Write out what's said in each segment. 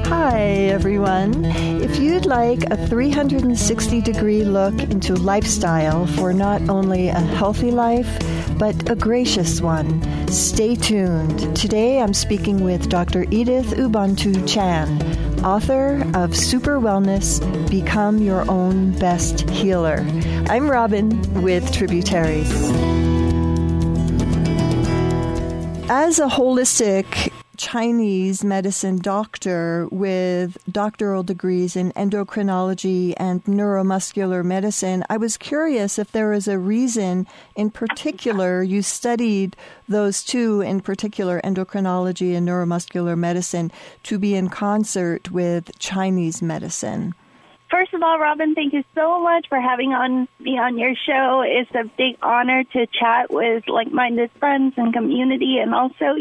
Hi, everyone. If you'd like a 360-degree look into lifestyle for not only a healthy life, but a gracious one, stay tuned. Today, I'm speaking with Dr. Edith Ubuntu Chan, author of Super Wellness, Become Your Own Best Healer. I'm Robin with Tributaries. As a holistic Chinese medicine doctor with doctoral degrees in endocrinology and neuromuscular medicine, I was curious if there was a reason in particular you studied those two, in particular endocrinology and neuromuscular medicine, to be in concert with Chinese medicine. First of all, Robin, thank you so much for having me on your show. It's a big honor to chat with like-minded friends and community. And also,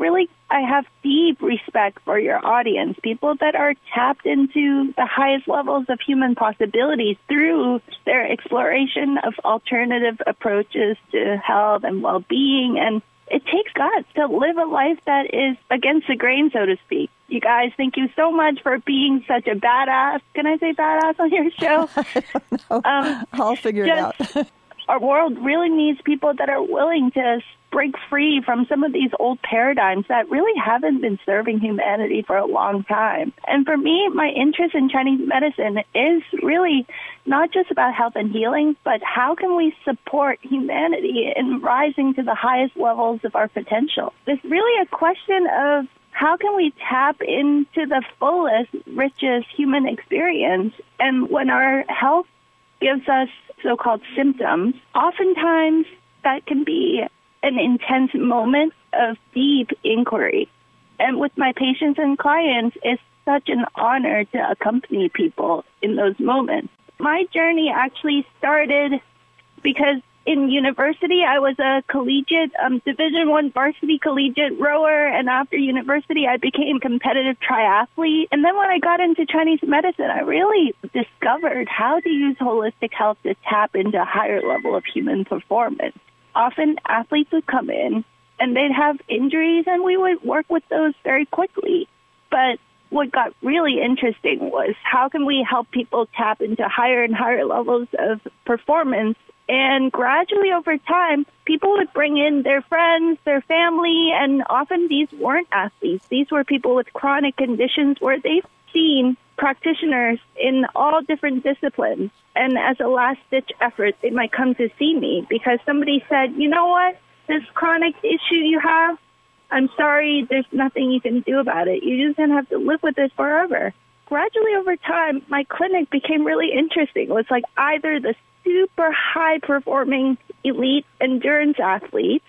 I have deep respect for your audience, people that are tapped into the highest levels of human possibilities through their exploration of alternative approaches to health and well-being. And it takes guts to live a life that is against the grain, so to speak. You guys, thank you so much for being such a badass. Can I say badass on your show? I don't know. I'll figure it out. Our world really needs people that are willing to break free from some of these old paradigms that really haven't been serving humanity for a long time. And for me, my interest in Chinese medicine is really not just about health and healing, but how can we support humanity in rising to the highest levels of our potential? It's really a question of how can we tap into the fullest, richest human experience? And when our health gives us so-called symptoms, oftentimes that can be an intense moment of deep inquiry. And with my patients and clients, it's such an honor to accompany people in those moments. My journey actually started because in university, I was a collegiate, Division I varsity collegiate rower, and after university, I became competitive triathlete. And then when I got into Chinese medicine, I really discovered how to use holistic health to tap into a higher level of human performance. Often, athletes would come in, and they'd have injuries, and we would work with those very quickly. But what got really interesting was how can we help people tap into higher and higher levels of performance. And gradually over time, people would bring in their friends, their family, and often these weren't athletes. These were people with chronic conditions where they've seen practitioners in all different disciplines. And as a last-ditch effort, they might come to see me because somebody said, you know what, this chronic issue you have, I'm sorry, there's nothing you can do about it. You're just going to have to live with it forever. Gradually over time, my clinic became really interesting. It was like either the super high-performing elite endurance athletes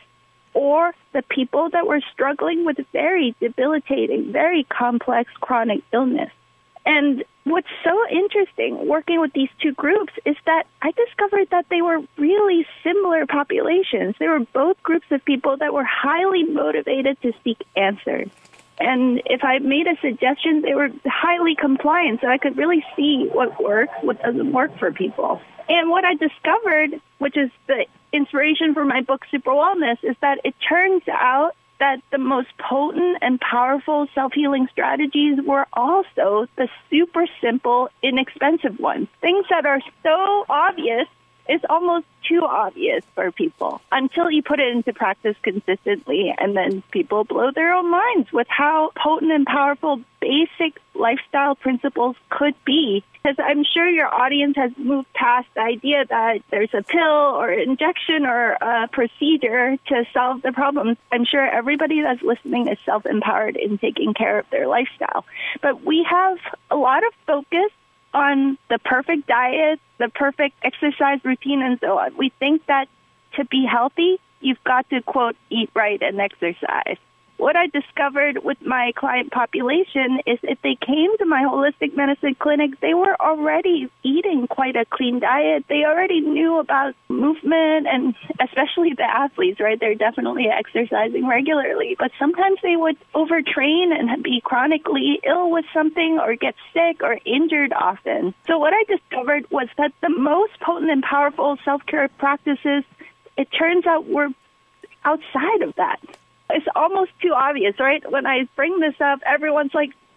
or the people that were struggling with very debilitating, very complex chronic illness. And what's so interesting working with these two groups is that I discovered that they were really similar populations. They were both groups of people that were highly motivated to seek answers. And if I made a suggestion, they were highly compliant, so I could really see what works, what doesn't work for people. And what I discovered, which is the inspiration for my book, Super Wellness, is that it turns out that the most potent and powerful self-healing strategies were also the super simple, inexpensive ones. Things that are so obvious, it's almost too obvious for people until you put it into practice consistently, and then people blow their own minds with how potent and powerful basic lifestyle principles could be. Because I'm sure your audience has moved past the idea that there's a pill or injection or a procedure to solve the problems. I'm sure everybody that's listening is self-empowered in taking care of their lifestyle. But we have a lot of focus on the perfect diet, the perfect exercise routine, and so on. We think that to be healthy, you've got to, quote, eat right and exercise. What I discovered with my client population is if they came to my holistic medicine clinic, they were already eating quite a clean diet. They already knew about movement, and especially the athletes, right? They're definitely exercising regularly. But sometimes they would overtrain and be chronically ill with something or get sick or injured often. So what I discovered was that the most potent and powerful self-care practices, it turns out, were outside of that. It's almost too obvious, right? When I bring this up, everyone's like,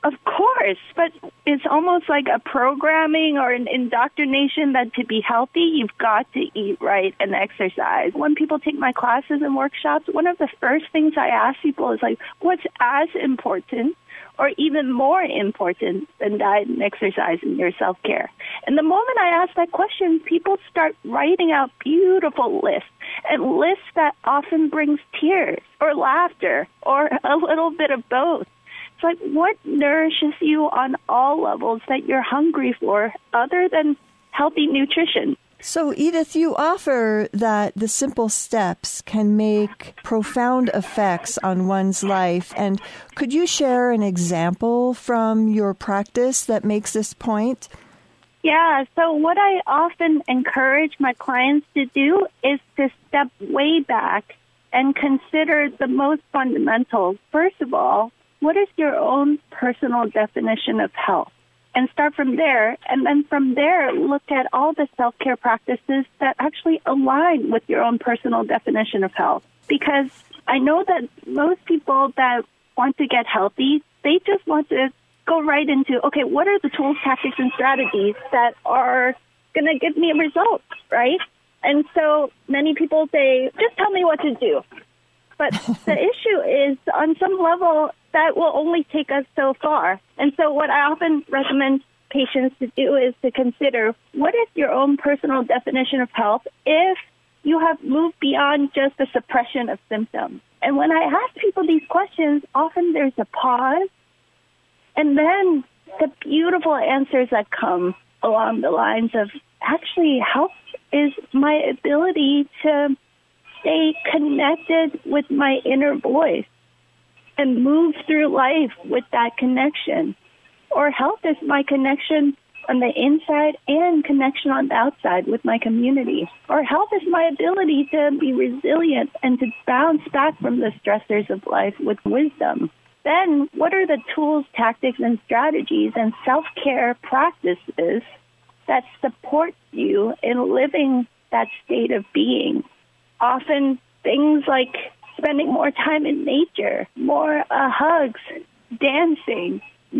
Of course, but it's almost like a programming or an indoctrination that to be healthy, you've got to eat right and exercise. When people take my classes and workshops, one of the first things I ask people is like, what's as important or even more important than diet and exercise in your self-care? And the moment I ask that question, people start writing out beautiful lists, and lists that often brings tears or laughter or a little bit of both. It's like, what nourishes you on all levels that you're hungry for other than healthy nutrition? So, Edith, you offer that the simple steps can make profound effects on one's life. And could you share an example from your practice that makes this point? Yeah, so what I often encourage my clients to do is to step way back and consider the most fundamental. First of all, what is your own personal definition of health? And start from there. And then from there, look at all the self-care practices that actually align with your own personal definition of health. Because I know that most people that want to get healthy, they just want to go right into, okay, what are the tools, tactics, and strategies that are going to give me a result, right? And so many people say, just tell me what to do. But the issue is, on some level, that will only take us so far. And so what I often recommend patients to do is to consider, what is your own personal definition of health if you have moved beyond just the suppression of symptoms? And when I ask people these questions, often there's a pause, and then the beautiful answers that come along the lines of, actually, health is my ability to stay connected with my inner voice and move through life with that connection. Or health is my connection on the inside and connection on the outside with my community. Or health is my ability to be resilient and to bounce back from the stressors of life with wisdom. Then what are the tools, tactics, and strategies and self-care practices that support you in living that state of being? Often things like spending more time in nature, more hugs, dancing,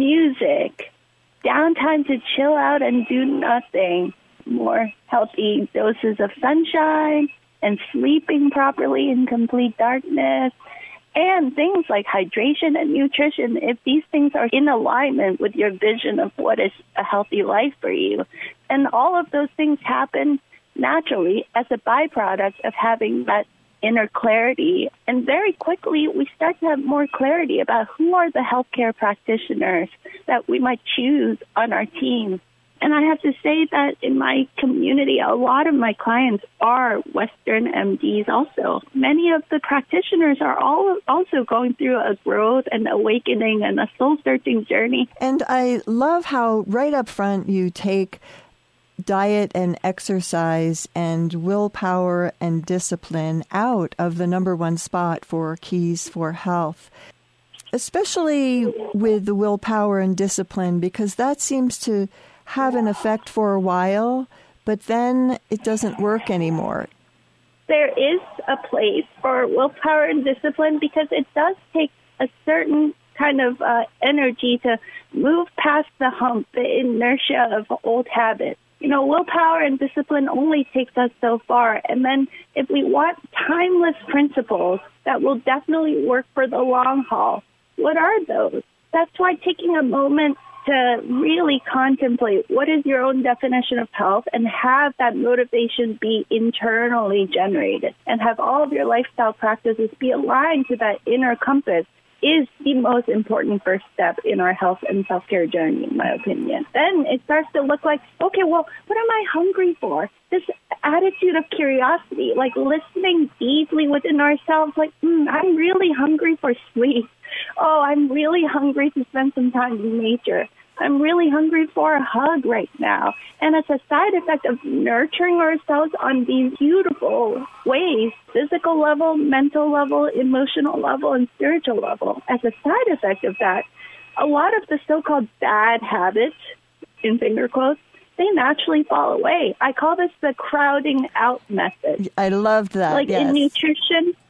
music, downtime to chill out and do nothing, more healthy doses of sunshine, and sleeping properly in complete darkness, and things like hydration and nutrition. If these things are in alignment with your vision of what is a healthy life for you, and all of those things happen naturally as a byproduct of having that inner clarity. And very quickly, we start to have more clarity about who are the healthcare practitioners that we might choose on our team. And I have to say that in my community, a lot of my clients are Western MDs also. Many of the practitioners are also going through a growth and awakening and a soul-searching journey. And I love how right up front you take diet and exercise and willpower and discipline out of the number one spot for keys for health, especially with the willpower and discipline, because that seems to have an effect for a while, but then it doesn't work anymore. There is a place for willpower and discipline because it does take a certain kind of energy to move past the hump, the inertia of old habits. You know, willpower and discipline only takes us so far. And then if we want timeless principles that will definitely work for the long haul, what are those? That's why taking a moment to really contemplate what is your own definition of health and have that motivation be internally generated and have all of your lifestyle practices be aligned to that inner compass is the most important first step in our health and self-care journey, in my opinion. Then it starts to look like, okay, well, what am I hungry for? This attitude of curiosity, like listening deeply within ourselves, like, I'm really hungry for sleep. Oh, I'm really hungry to spend some time in nature. I'm really hungry for a hug right now. And as a side effect of nurturing ourselves on these beautiful ways, physical level, mental level, emotional level, and spiritual level, as a side effect of that, a lot of the so-called bad habits, in finger quotes, they naturally fall away. I call this the crowding out method. I loved that, Like yes. in nutrition,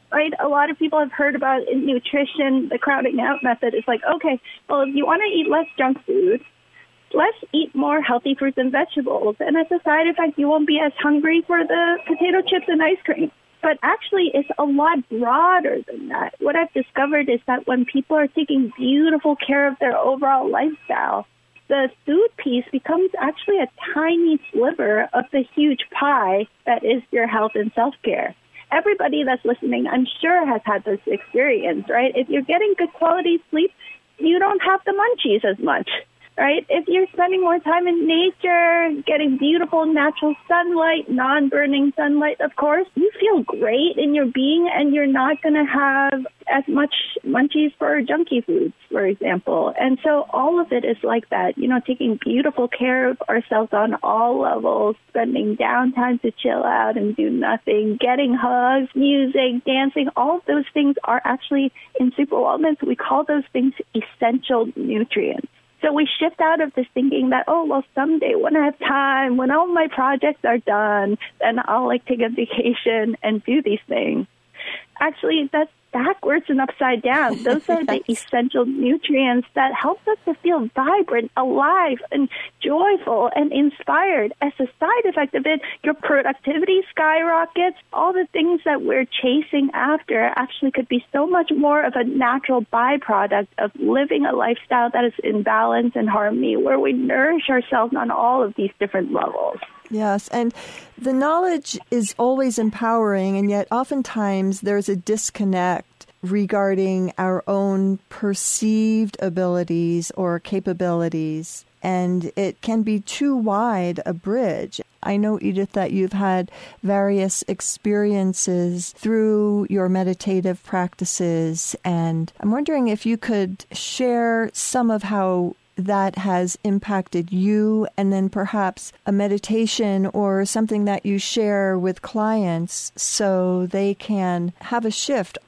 right? A lot of people have heard about in nutrition, the crowding out method is like, okay, well, if you want to eat less junk food, let's eat more healthy fruits and vegetables. And as a side effect, you won't be as hungry for the potato chips and ice cream. But actually, it's a lot broader than that. What I've discovered is that when people are taking beautiful care of their overall lifestyle, the food piece becomes actually a tiny sliver of the huge pie that is your health and self-care. Everybody that's listening, I'm sure, has had this experience, right? If you're getting good quality sleep, you don't have the munchies as much, right? If you're spending more time in nature, getting beautiful natural sunlight, non-burning sunlight, of course, you feel great in your being, and you're not going to have as much munchies for junky foods, for example. And so all of it is like that, taking beautiful care of ourselves on all levels, spending downtime to chill out and do nothing, getting hugs, music, dancing, all of those things are actually, in Super Wellness, we call those things essential nutrients. So we shift out of this thinking that, someday when I have time, when all my projects are done, then I'll take a vacation and do these things. Actually, that's backwards and upside down. Those are the essential nutrients that help us to feel vibrant, alive, and joyful and inspired. As a side effect of it, your productivity skyrockets. All the things that we're chasing after actually could be so much more of a natural byproduct of living a lifestyle that is in balance and harmony, where we nourish ourselves on all of these different levels. Yes, and the knowledge is always empowering, and yet oftentimes there's a disconnect regarding our own perceived abilities or capabilities, and it can be too wide a bridge. I know, Edith, that you've had various experiences through your meditative practices, and I'm wondering if you could share some of how that has impacted you, and then perhaps a meditation or something that you share with clients so they can have a shift.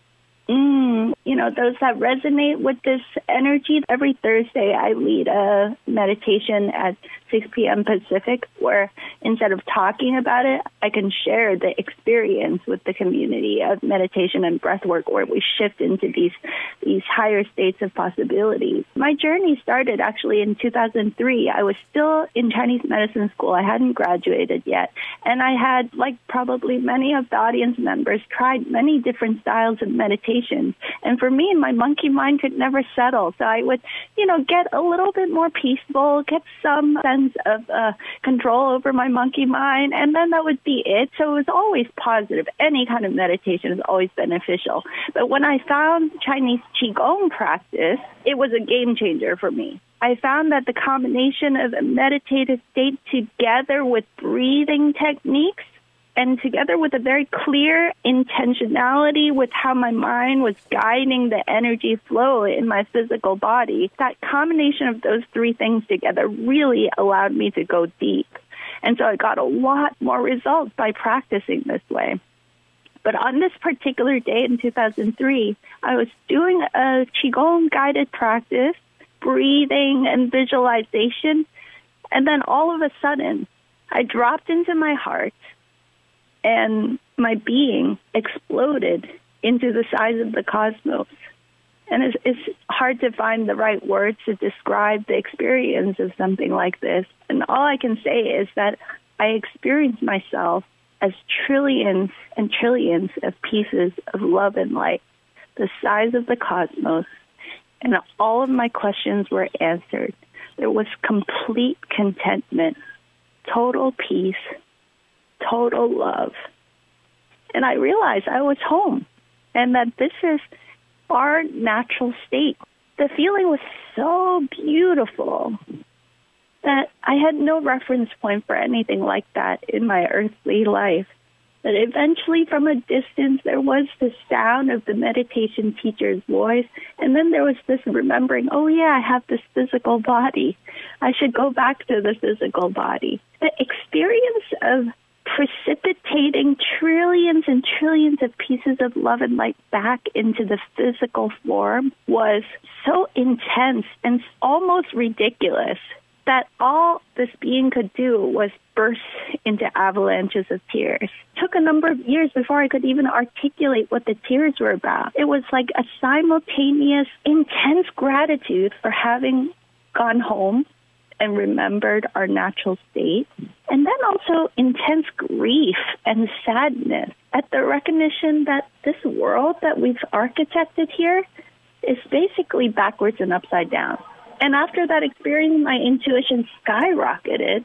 Those that resonate with this energy, every Thursday I lead a meditation at 6 p.m. Pacific, where instead of talking about it, I can share the experience with the community of meditation and breath work, where we shift into these higher states of possibilities. My journey started actually in 2003. I was still in Chinese medicine school. I hadn't graduated yet. And I had, like probably many of the audience members, tried many different styles of meditation. And for me, my monkey mind could never settle. So I would, get a little bit more peaceful, get some sense of control over my monkey mind, and then that would be it. So it was always positive. Any kind of meditation is always beneficial. But when I found Chinese Qigong practice, it was a game changer for me. I found that the combination of a meditative state together with breathing techniques and together with a very clear intentionality with how my mind was guiding the energy flow in my physical body, that combination of those three things together really allowed me to go deep. And so I got a lot more results by practicing this way. But on this particular day in 2003, I was doing a Qigong guided practice, breathing and visualization, and then all of a sudden, I dropped into my heart, and my being exploded into the size of the cosmos. And it's hard to find the right words to describe the experience of something like this. And all I can say is that I experienced myself as trillions and trillions of pieces of love and light, the size of the cosmos, and all of my questions were answered. There was complete contentment, total peace, total love. And I realized I was home and that this is our natural state. The feeling was so beautiful that I had no reference point for anything like that in my earthly life. But eventually, from a distance, there was the sound of the meditation teacher's voice, and then there was this remembering, I have this physical body. I should go back to the physical body. The experience of precipitating trillions and trillions of pieces of love and light back into the physical form was so intense and almost ridiculous. that all this being could do was burst into avalanches of tears. It took a number of years before I could even articulate what the tears were about. It was like a simultaneous, intense gratitude for having gone home and remembered our natural state, and then also intense grief and sadness at the recognition that this world that we've architected here is basically backwards and upside down. And after that experience, my intuition skyrocketed,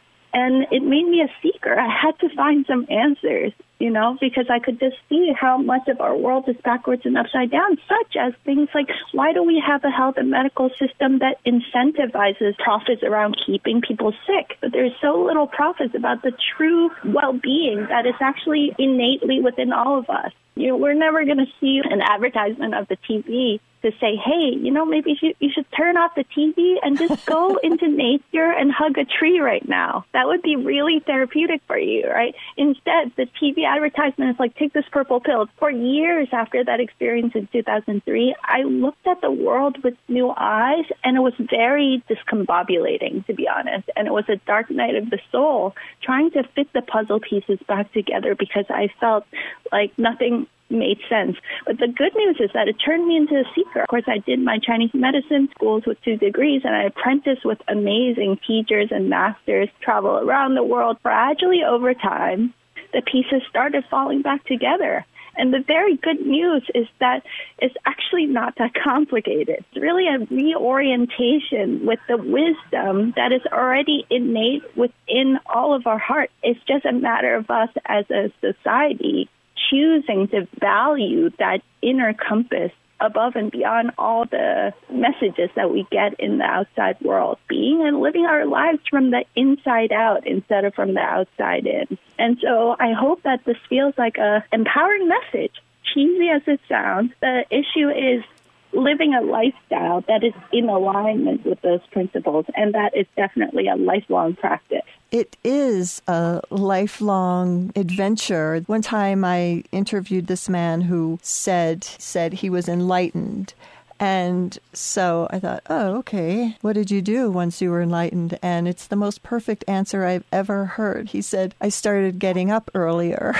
and it made me a seeker. I had to find some answers, because I could just see how much of our world is backwards and upside down, such as things like, why do we have a health and medical system that incentivizes profits around keeping people sick? But there's so little profits about the true well-being that is actually innately within all of us. We're never going to see an advertisement of the TV to say, hey, maybe you should turn off the TV and just go into nature and hug a tree right now. That would be really therapeutic for you, right? Instead, the TV advertisement is like, take this purple pill. For years after that experience in 2003, I looked at the world with new eyes, and it was very discombobulating, to be honest. And it was a dark night of the soul, trying to fit the puzzle pieces back together because I felt like nothing made sense. But the good news is that it turned me into a seeker. Of course, I did my Chinese medicine schools with 2 degrees, and I apprenticed with amazing teachers and masters, travel around the world. Gradually over time, the pieces started falling back together. And the very good news is that it's actually not that complicated. It's really a reorientation with the wisdom that is already innate within all of our hearts. It's just a matter of us as a society choosing to value that inner compass above and beyond all the messages that we get in the outside world, being and living our lives from the inside out instead of from the outside in. And so I hope that this feels like a empowering message. Cheesy as it sounds, the issue is living a lifestyle that is in alignment with those principles, and that is definitely a lifelong practice. It is a lifelong adventure. One time I interviewed this man who said he was enlightened. And so I thought, oh, okay, what did you do once you were enlightened? And it's the most perfect answer I've ever heard. He said, I started getting up earlier.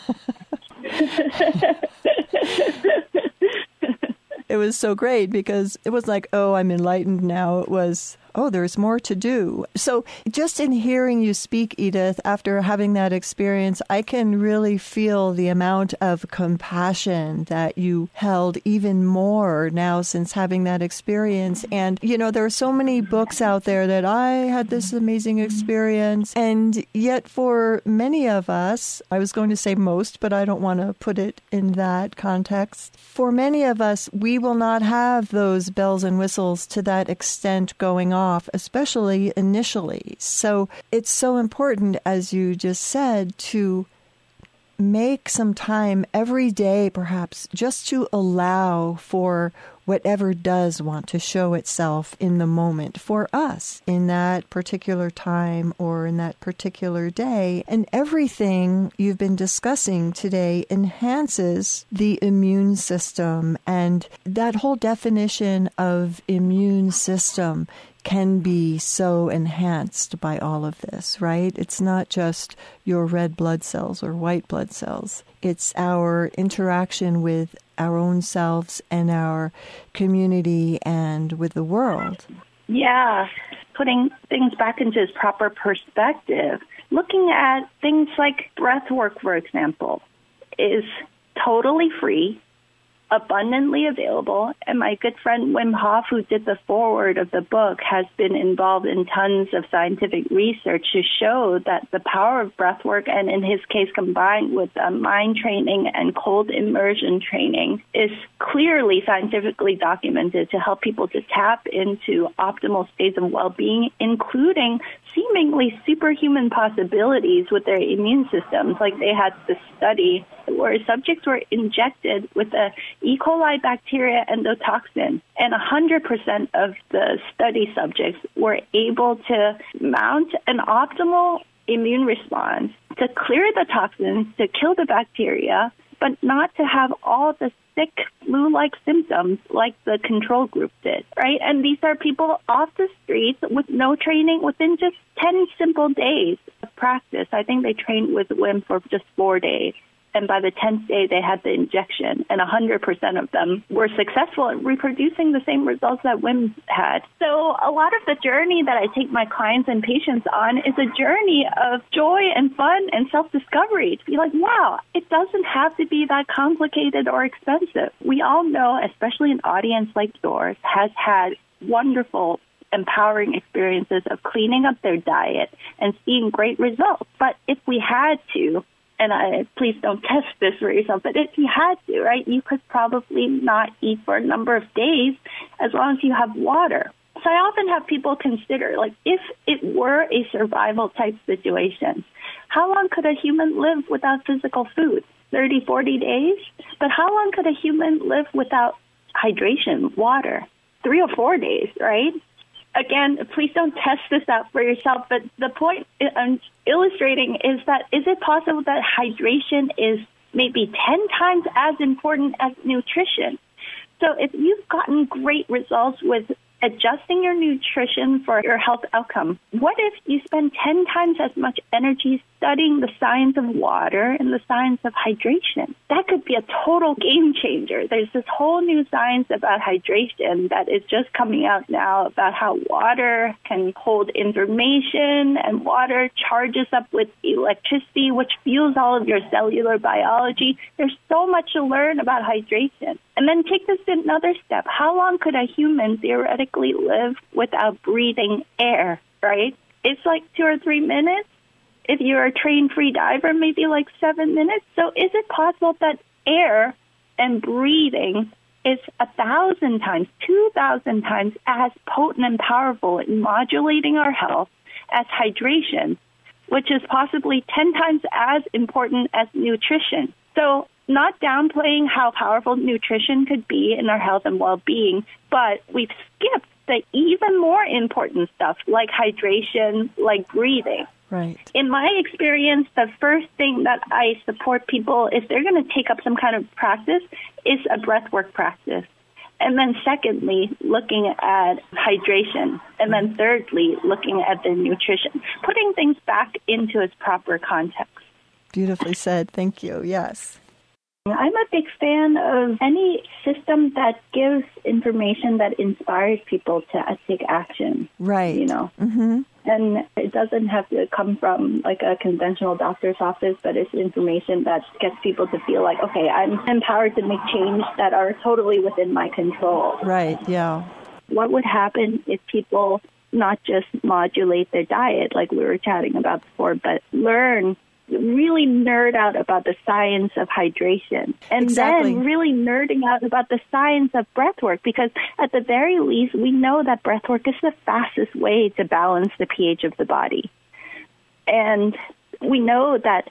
It was so great because it was like, oh, I'm enlightened now. It was, oh, there's more to do. So just in hearing you speak, Edith, after having that experience, I can really feel the amount of compassion that you held even more now since having that experience. And, there are so many books out there that I had this amazing experience. And yet for many of us, I was going to say most, but I don't want to put it in that context. For many of us, we will not have those bells and whistles to that extent going off, especially initially. So it's so important, as you just said, to make some time every day, perhaps, just to allow for whatever does want to show itself in the moment for us in that particular time or in that particular day. And everything you've been discussing today enhances the immune system. And that whole definition of immune system can be so enhanced by all of this, right? It's not just your red blood cells or white blood cells. It's our interaction with our own selves and our community and with the world. Yeah, putting things back into its proper perspective. Looking at things like breath work, for example, is totally free, abundantly available, and my good friend Wim Hof, who did the foreword of the book, has been involved in tons of scientific research to show that the power of breath work, and in his case combined with mind training and cold immersion training, is clearly scientifically documented to help people to tap into optimal states of well-being, including seemingly superhuman possibilities with their immune systems. Like they had this study where subjects were injected with a E. coli bacteria endotoxin, and 100% of the study subjects were able to mount an optimal immune response to clear the toxins, to kill the bacteria, but not to have all the sick flu-like symptoms like the control group did, right? And these are people off the streets with no training within just 10 simple days of practice. I think they trained with WIM for just 4 days. And by the 10th day, they had the injection, and 100% of them were successful at reproducing the same results that WIM had. So a lot of the journey that I take my clients and patients on is a journey of joy and fun and self-discovery to be like, wow, it doesn't have to be that complicated or expensive. We all know, especially an audience like yours, has had wonderful empowering experiences of cleaning up their diet and seeing great results. But if we had to, and please don't test this for yourself, but if you had to, right, you could probably not eat for a number of days as long as you have water. So I often have people consider, like, if it were a survival type situation, how long could a human live without physical food? 30, 40 days? But how long could a human live without hydration, water? 3 or 4 days, right? Again, please don't test this out for yourself, but the point I'm illustrating is that is it possible that hydration is maybe 10 times as important as nutrition? So if you've gotten great results with adjusting your nutrition for your health outcome, what if you spend 10 times as much energy studying the science of water and the science of hydration? That could be a total game changer. There's this whole new science about hydration that is just coming out now about how water can hold information and water charges up with electricity, which fuels all of your cellular biology. There's so much to learn about hydration. And then take this to another step. How long could a human theoretically live without breathing air, right? It's like 2 or 3 minutes. If you're a trained free diver, maybe like 7 minutes. So is it possible that air and breathing is 1,000 times, 2,000 times as potent and powerful in modulating our health as hydration, which is possibly 10 times as important as nutrition? So not downplaying how powerful nutrition could be in our health and well-being, but we've skipped the even more important stuff like hydration, like breathing. Right. In my experience, the first thing that I support people, if they're going to take up some kind of practice, is a breathwork practice. And then secondly, looking at hydration. And then thirdly, looking at their nutrition, putting things back into its proper context. Beautifully said. Thank you. Yes. I'm a big fan of any system that gives information that inspires people to take action. Right. You know? Mm-hmm. And it doesn't have to come from like a conventional doctor's office, but it's information that gets people to feel like, okay, I'm empowered to make change that are totally within my control. Right, yeah. What would happen if people not just modulate their diet like we were chatting about before, but really nerd out about the science of hydration and then really nerding out about the science of breathwork, because at the very least, we know that breathwork is the fastest way to balance the pH of the body. And we know that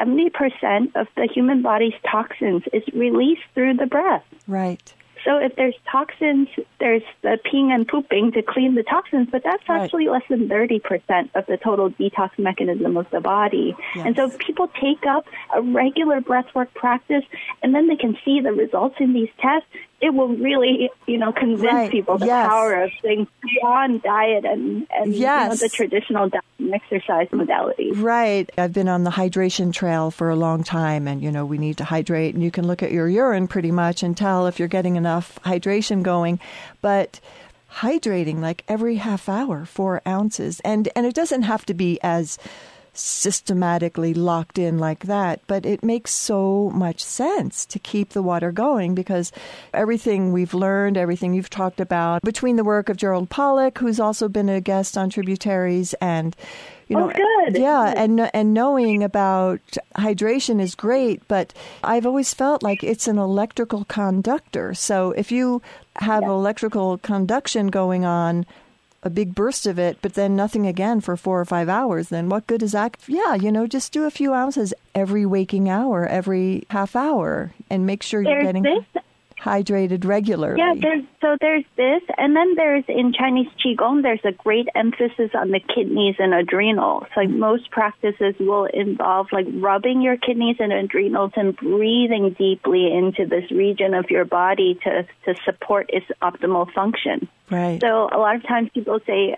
70% of the human body's toxins is released through the breath. Right. So if there's toxins, there's the peeing and pooping to clean the toxins, but that's actually less than 30% of the total detox mechanism of the body. Yes. And so if people take up a regular breathwork practice and then they can see the results in these tests, it will really, convince people the power of things beyond diet and the traditional diet and exercise modalities. Right. I've been on the hydration trail for a long time, and, we need to hydrate, and you can look at your urine pretty much and tell if you're getting enough hydration going. But hydrating like every half hour, 4 ounces, and it doesn't have to be as systematically locked in like that, but it makes so much sense to keep the water going, because everything we've learned, everything you've talked about, between the work of Gerald Pollack, who's also been a guest on Tributaries, and good. Yeah, and knowing about hydration is great, but I've always felt like it's an electrical conductor. So if you have electrical conduction going on, a big burst of it, but then nothing again for 4 or 5 hours, then what good is that? Yeah, just do a few ounces every waking hour, every half hour, and make sure you're getting... hydrated regularly. Yeah, there's this, and then there's, in Chinese Qigong, there's a great emphasis on the kidneys and adrenals. Like most practices will involve like rubbing your kidneys and adrenals and breathing deeply into this region of your body to support its optimal function. Right. So a lot of times people say,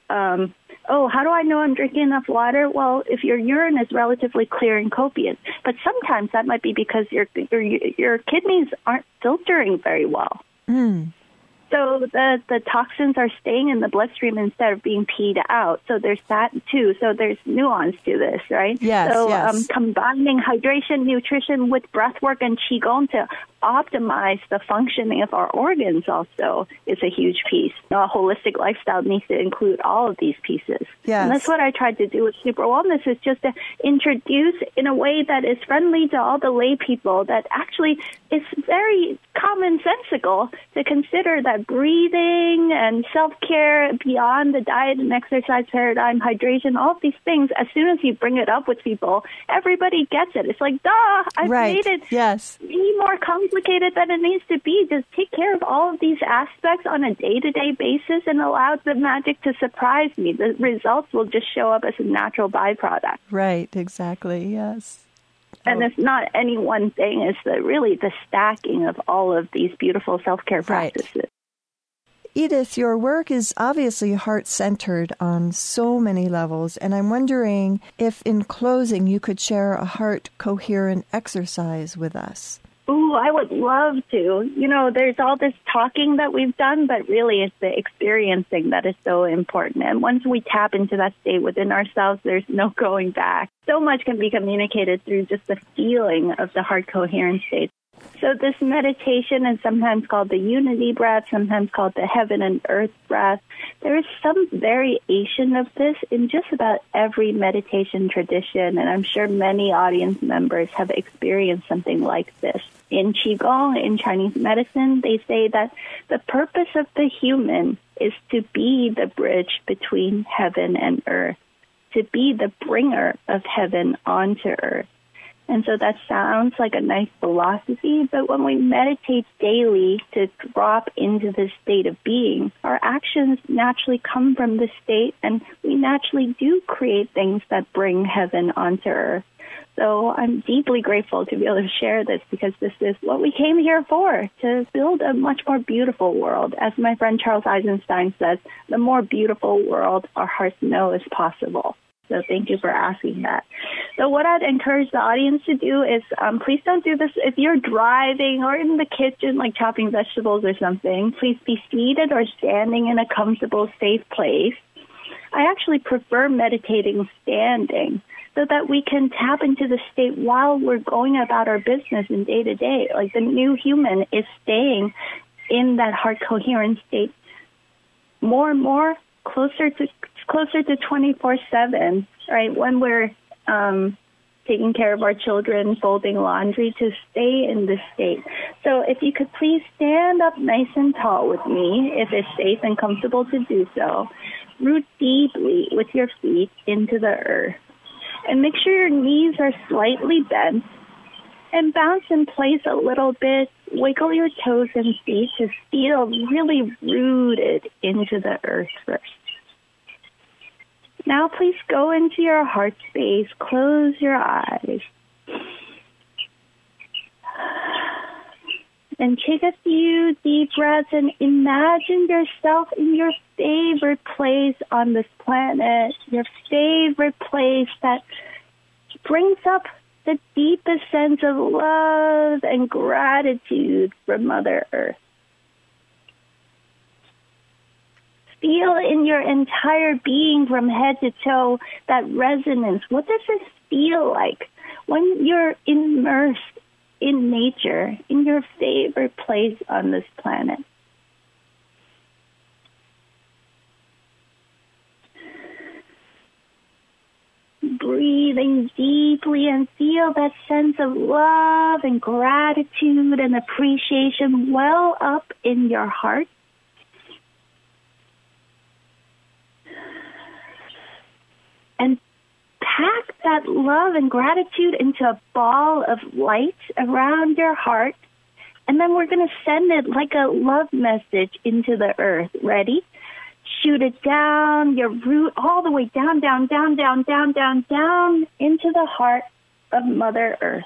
oh, how do I know I'm drinking enough water? Well, if your urine is relatively clear and copious, but sometimes that might be because your kidneys aren't filtering very well. Mm. So the toxins are staying in the bloodstream instead of being peed out. So there's that too. So there's nuance to this, right? Yes, so yes. Combining hydration, nutrition with breath work and Qigong to optimize the functioning of our organs also is a huge piece. A holistic lifestyle needs to include all of these pieces. Yes. And that's what I tried to do with Super Wellness, is just to introduce in a way that is friendly to all the lay people, that actually is very commonsensical to consider that breathing and self-care beyond the diet and exercise paradigm, hydration, all of these things, as soon as you bring it up with people, everybody gets it. It's like, duh, I've made it be more complicated than it needs to be. Just take care of all of these aspects on a day-to-day basis and allow the magic to surprise me. The results will just show up as a natural byproduct. Right, exactly, yes. And it's not any one thing. It's really the stacking of all of these beautiful self-care practices. Edith, your work is obviously heart-centered on so many levels, and I'm wondering if, in closing, you could share a heart-coherent exercise with us. Ooh, I would love to. You know, there's all this talking that we've done, but really it's the experiencing that is so important. And once we tap into that state within ourselves, there's no going back. So much can be communicated through just the feeling of the heart coherent state. So this meditation is sometimes called the unity breath, sometimes called the heaven and earth breath. There is some variation of this in just about every meditation tradition, and I'm sure many audience members have experienced something like this. In Qigong, in Chinese medicine, they say that the purpose of the human is to be the bridge between heaven and earth, to be the bringer of heaven onto earth. And so that sounds like a nice philosophy, but when we meditate daily to drop into this state of being, our actions naturally come from this state, and we naturally do create things that bring heaven onto earth. So I'm deeply grateful to be able to share this, because this is what we came here for, to build a much more beautiful world. As my friend Charles Eisenstein says, the more beautiful world our hearts know is possible. So thank you for asking that. So what I'd encourage the audience to do is, please don't do this if you're driving or in the kitchen, like chopping vegetables or something. Please be seated or standing in a comfortable, safe place. I actually prefer meditating standing, so that we can tap into the state while we're going about our business in day to day. Like the new human is staying in that heart coherent state more and more, closer to 24/7, right? When we're taking care of our children, folding laundry, to stay in this state. So if you could please stand up nice and tall with me, if it's safe and comfortable to do so. Root deeply with your feet into the earth. And make sure your knees are slightly bent, and bounce in place a little bit. Wiggle your toes and feet to feel really rooted into the earth first. Now please go into your heart space. Close your eyes. And take a few deep breaths and imagine yourself in your favorite place on this planet, your favorite place that brings up the deepest sense of love and gratitude for Mother Earth. Feel in your entire being from head to toe that resonance. What does this feel like when you're immersed in nature, in your favorite place on this planet? Breathing deeply and feel that sense of love and gratitude and appreciation well up in your heart. And pack that love and gratitude into a ball of light around your heart, And then we're going to send it like a love message into the earth. Ready? Shoot it down, your root, all the way down, down, down, down, down, down, down into the heart of Mother Earth.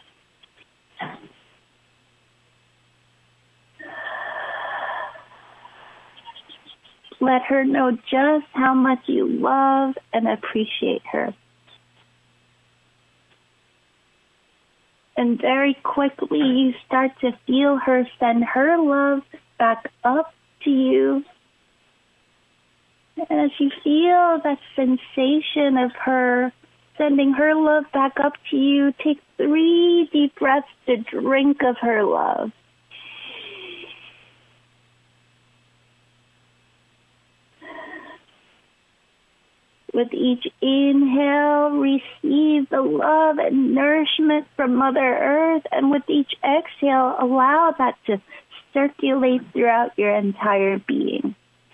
Let her know just how much you love and appreciate her. And very quickly, you start to feel her send her love back up to you. And as you feel that sensation of her sending her love back up to you, take 3 deep breaths to drink of her love. With each inhale, receive the love and nourishment from Mother Earth. And with each exhale, allow that to circulate throughout your entire being.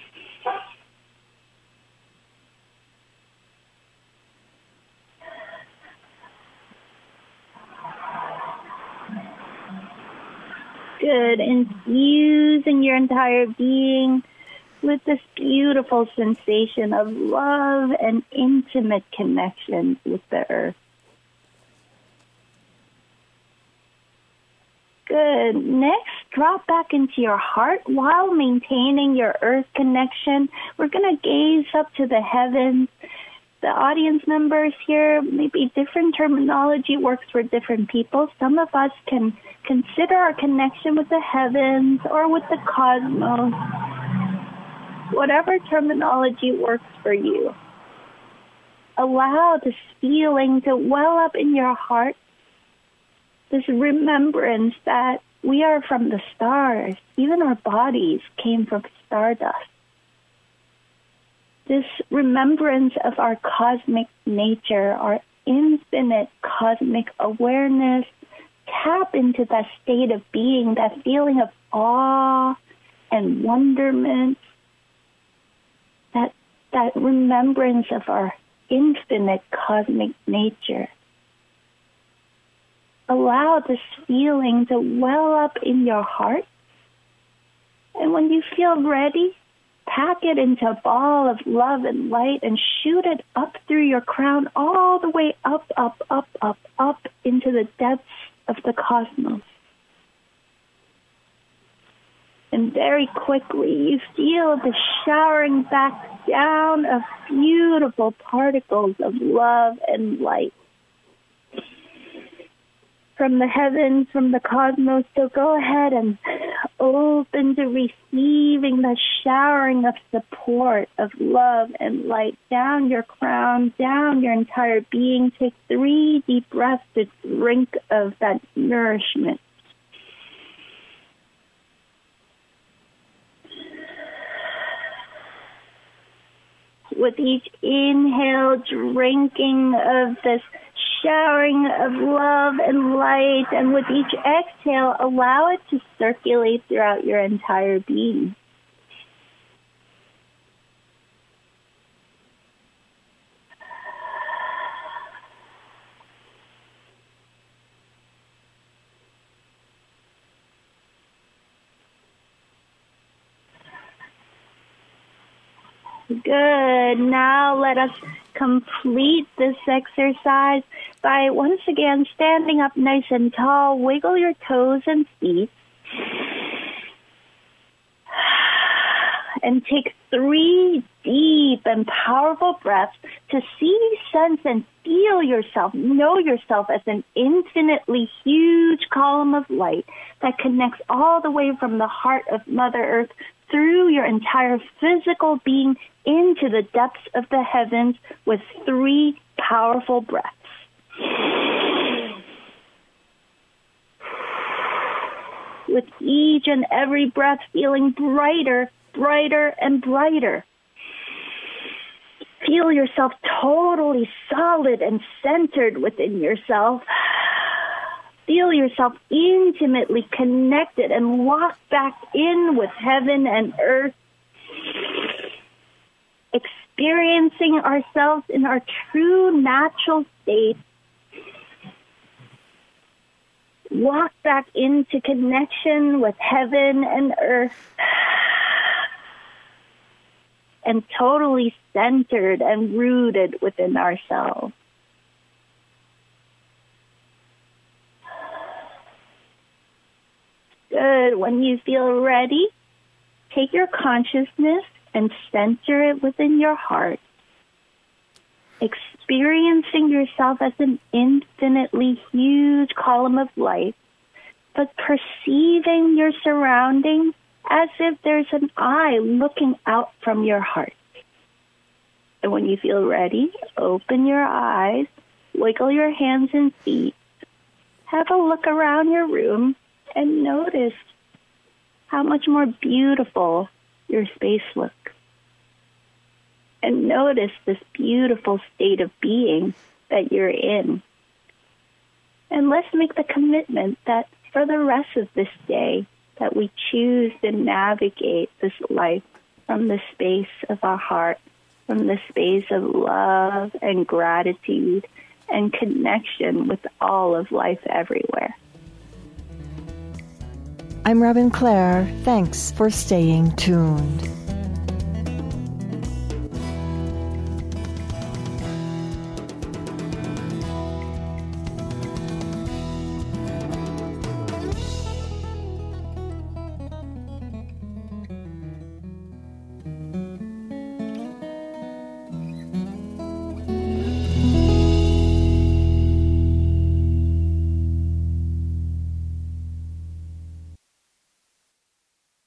Good. Infusing your entire being with this beautiful sensation of love and intimate connection with the earth. Good. Next, drop back into your heart while maintaining your earth connection. We're going to gaze up to the heavens. The audience members here, maybe different terminology works for different people. Some of us can consider our connection with the heavens or with the cosmos. Whatever terminology works for you. Allow this feeling to well up in your heart, this remembrance that we are from the stars. Even our bodies came from stardust. This remembrance of our cosmic nature, our infinite cosmic awareness, tap into that state of being, that feeling of awe and wonderment, that remembrance of our infinite cosmic nature. Allow this feeling to well up in your heart. And when you feel ready, pack it into a ball of love and light and shoot it up through your crown all the way up, up, up, up, up into the depths of the cosmos. And very quickly, you feel the showering back down of beautiful particles of love and light from the heavens, from the cosmos. So go ahead and open to receiving the showering of support, of love and light down your crown, down your entire being. Take 3 deep breaths to drink of that nourishment. With each inhale, drinking of this showering of love and light, and with each exhale, allow it to circulate throughout your entire being. Good. Now let us complete this exercise by once again standing up nice and tall. Wiggle your toes and feet. And take 3 deep and powerful breaths to see, sense, and feel yourself, know yourself as an infinitely huge column of light that connects all the way from the heart of Mother Earth through your entire physical being into the depths of the heavens with 3 powerful breaths. With each and every breath feeling brighter, brighter, and brighter. Feel yourself totally solid and centered within yourself. Feel yourself intimately connected and locked back in with heaven and earth. Experiencing ourselves in our true natural state. walk back into connection with heaven and earth, and totally centered and rooted within ourselves. Good. When you feel ready, take your consciousness and center it within your heart, experiencing yourself as an infinitely huge column of light, but perceiving your surroundings as if there's an eye looking out from your heart. And when you feel ready, open your eyes, wiggle your hands and feet, have a look around your room, and notice how much more beautiful your space looks. And notice this beautiful state of being that you're in. And let's make the commitment that for the rest of this day, that we choose to navigate this life from the space of our heart, from the space of love and gratitude and connection with all of life everywhere. I'm Robin Clare. Thanks for staying tuned.